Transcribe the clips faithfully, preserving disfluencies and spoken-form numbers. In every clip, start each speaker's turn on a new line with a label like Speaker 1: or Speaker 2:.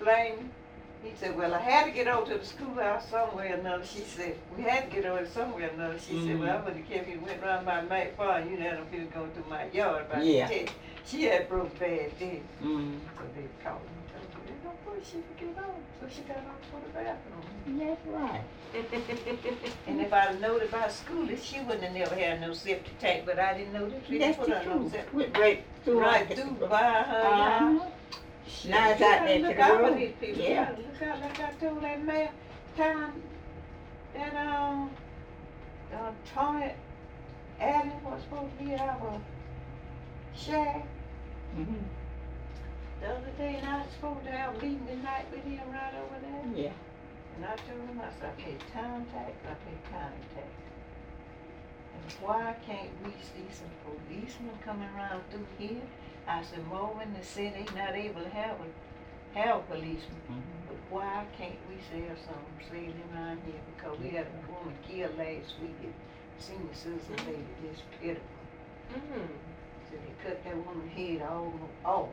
Speaker 1: blame me. He said, well, I had to get over to the schoolhouse somewhere or another. She said, we had to get over somewhere or another. She mm-hmm. said, well, I would have kept you went around my back farm. You had them people going through my yard. But yeah. I she had broke bad then. Mm-hmm. So they called me. They don't push she could get on. So she got on for the bathroom.
Speaker 2: That's right.
Speaker 1: And if I'd known about school, she wouldn't have never had no septic tank. But I didn't know this. We
Speaker 2: That's
Speaker 1: put
Speaker 2: the
Speaker 1: her
Speaker 2: truth.
Speaker 1: no septic.
Speaker 2: Went right through,
Speaker 1: right through by her. Uh-huh.
Speaker 2: Uh-huh. Now it's out there to the road.
Speaker 1: These people. Yeah. Look out like I told that man time that um uh, Tommy Allen was supposed to be our sheriff. Mm-hmm. The other day, and I was supposed to have a meeting tonight with him right over there.
Speaker 2: Yeah.
Speaker 1: And I told him, I said, I pay town tax, I pay county tax. And why can't we see some policemen coming around through here? I said, Morgan, they said they not able to have a, have a policeman. Mm-hmm. But why can't we save some sailing around here? Because we had a woman killed last week at senior citizen lady, this pitiful. Mm-hmm. So they cut that woman's head all off.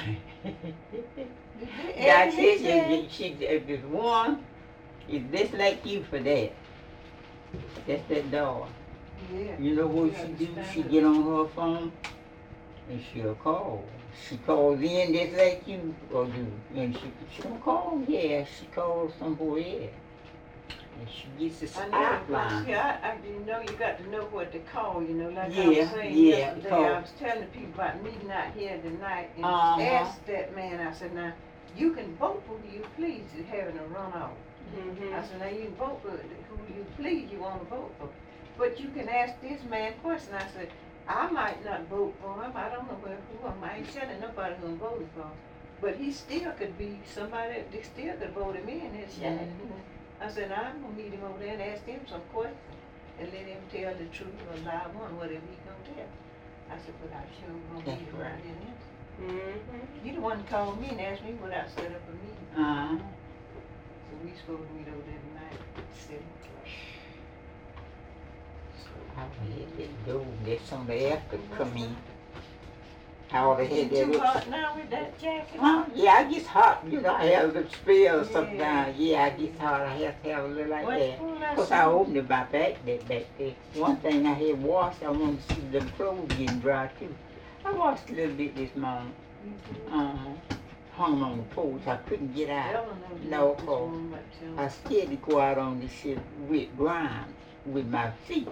Speaker 2: That's it. She, this one is just like you for that. That's that dog.
Speaker 1: Yeah.
Speaker 2: You know what she do? She get on her phone and she'll call. She calls in just like you or do. And she she'll call, yeah, she calls somewhere else. And she gets this outline.
Speaker 1: See, I, I, you know, you got to know what to call, you know, like
Speaker 2: yeah,
Speaker 1: I was saying
Speaker 2: yeah,
Speaker 1: yesterday,
Speaker 2: call.
Speaker 1: I was telling people about me not here tonight, and
Speaker 2: uh-huh.
Speaker 1: asked that man, I said, now, you can vote for who you please is having a runoff. Mm-hmm. I said, now, you can vote for who you please you want to vote for. But you can ask this man a question. I said, I might not vote for him. I don't know where who am. I ain't telling nobody who I'm voting for. But he still could be somebody, they still could vote him in his shot. Mm-hmm. I said, I'm going to meet him over there and ask him some questions and let him tell the truth or lie one, whatever he's going to tell. I said, but I sure going to meet him right in there. Mm-hmm. He the one called me and asked me what I set up a meeting. Uh-huh. So we supposed to meet over there tonight at seven o'clock.
Speaker 2: So I had that go, there's somebody else could come in. I ought to have that.
Speaker 1: Too hot now with that jacket?
Speaker 2: Huh? Yeah, I get hot. You know, I have a little spell sometimes. Yeah, I get hot. I have to have a little like what, that. Because I opened it my back that back there. One thing I had washed, I want to see the clothes getting dry too. I washed a little bit this morning. Mm-hmm. Uh-huh. Hung on the porch. I couldn't get out. No, cause I scared to go out on this shit with grime with my feet.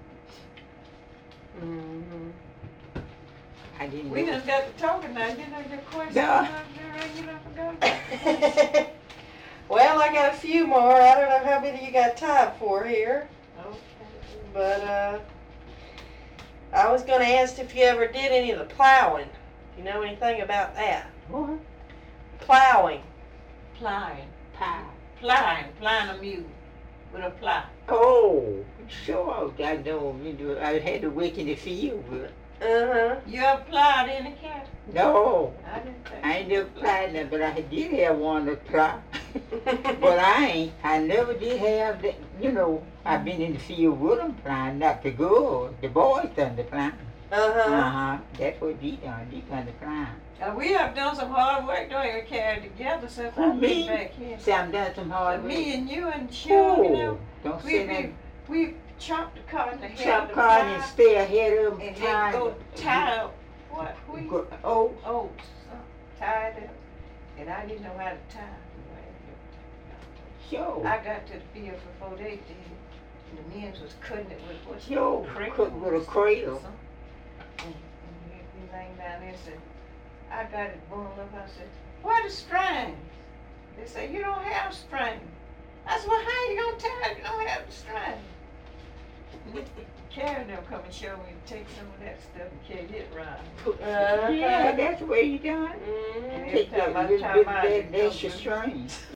Speaker 1: Mm-hmm.
Speaker 2: I didn't
Speaker 1: we
Speaker 2: know.
Speaker 1: just got to talking now. You know your question. No. You don't forgot.
Speaker 3: Well, I got a few more. I don't know how many you got time for here.
Speaker 1: Okay.
Speaker 3: But uh, I was going to ask if you ever did any of the plowing. You know anything about that?
Speaker 2: What?
Speaker 3: Plowing.
Speaker 1: Plowing.
Speaker 2: Plow.
Speaker 1: Plowing. Plowing a mule with a plow.
Speaker 2: Oh, sure. I know. You do. I had to work in the field, but.
Speaker 3: Uh-huh.
Speaker 1: You ever plowed in a cat?
Speaker 2: No.
Speaker 1: I didn't think.
Speaker 2: I ain't never plowed that, but I did have one to plow. But I ain't. I never did have that. You know, I've been in the field with them plowing, not the girls. The boys done the plowing.
Speaker 3: Uh-huh.
Speaker 2: Uh-huh. That's what they done. They done the plowing.
Speaker 1: Uh, we have done some hard work doing it carried together since
Speaker 2: Who,
Speaker 1: I've
Speaker 2: me?
Speaker 1: been back here.
Speaker 2: See, I'm done some hard work.
Speaker 1: Me and you and Sean, you know,
Speaker 2: don't
Speaker 1: we,
Speaker 2: say that.
Speaker 1: we, we chopped the cotton ahead
Speaker 2: Chop
Speaker 1: of the
Speaker 2: cotton
Speaker 1: plow,
Speaker 2: and stay ahead of them.
Speaker 1: and then go tie up what? We,
Speaker 2: oh,
Speaker 1: oats. Uh, tied up. And I didn't know how to tie them.
Speaker 2: sure.
Speaker 1: I got to the field before they did. And the men was cutting it with what?
Speaker 2: Sure. Cut with a cradle.
Speaker 1: And, and we, we laying down there and said, I got it blown up. I said, where the strings? They said, you don't have strings. I said, well, how you gonna tie it if you don't have the strings? Karen them come and show me to take some of that stuff and carry it around.
Speaker 2: Uh, yeah, that's the way you done it.
Speaker 1: Mm-hmm.
Speaker 2: Take that little bit of that, that's your strings.